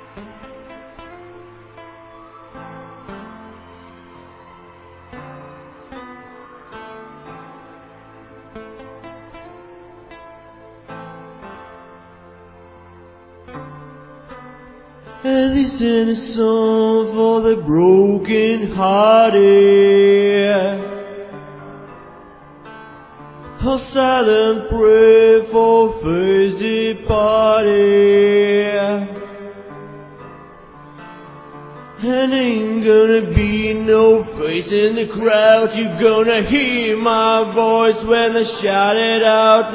And this is a song for the broken hearted, a silent prayer for first departed. And ain't gonna be no face in the crowd. You're gonna hear my voice when I shout it out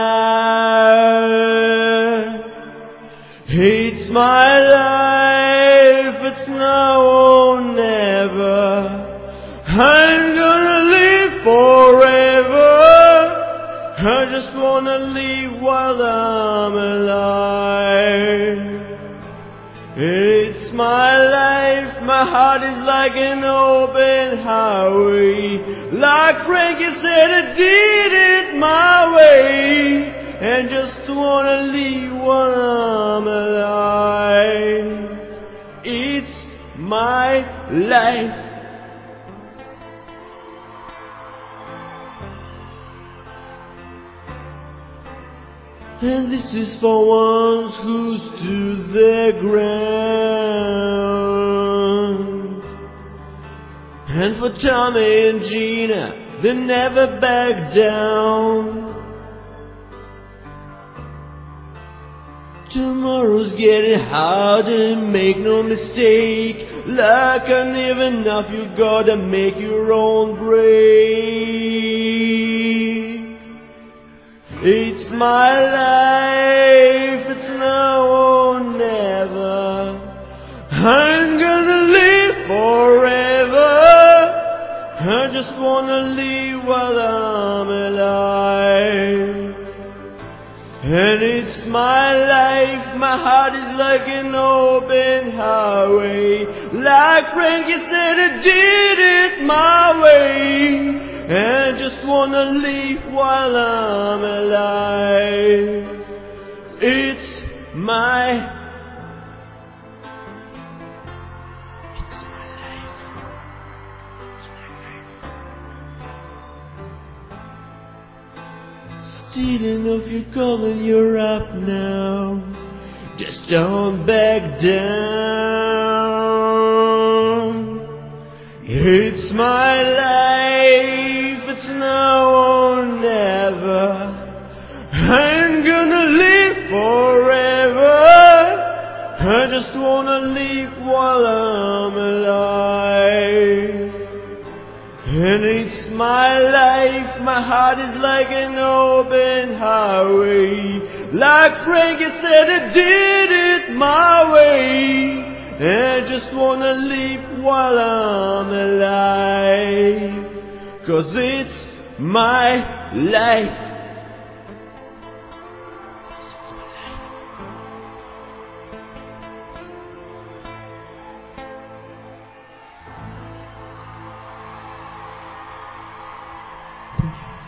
loud. It's my life, it's now or never. I'm gonna live forever. I just wanna live while I'm alive. It's my life, my heart is like an open highway. Like Frankie said, I did it my way. And just wanna live while I'm alive. It's my life. And this is for ones who stood their ground. And for Tommy and Gina, they never back down. Tomorrow's getting harder, make no mistake. Like an even enough, you gotta make your own breaks. It's my life, it's now or never. I'm gonna live forever. I just wanna live while I'm alive. And it's my life, my heart is like an open highway. Like Frankie said, I did it my way. And I just wanna live while I'm alive. It's my stealing off your calling, you're up now. Just don't back down. It's my life, it's now or never. I'm gonna live forever. I just wanna live while I'm alive. And it's my life, my heart is like an open highway. Like Frankie said, I did it my way. And I just wanna live while I'm alive. 'Cause it's my life. Thank you.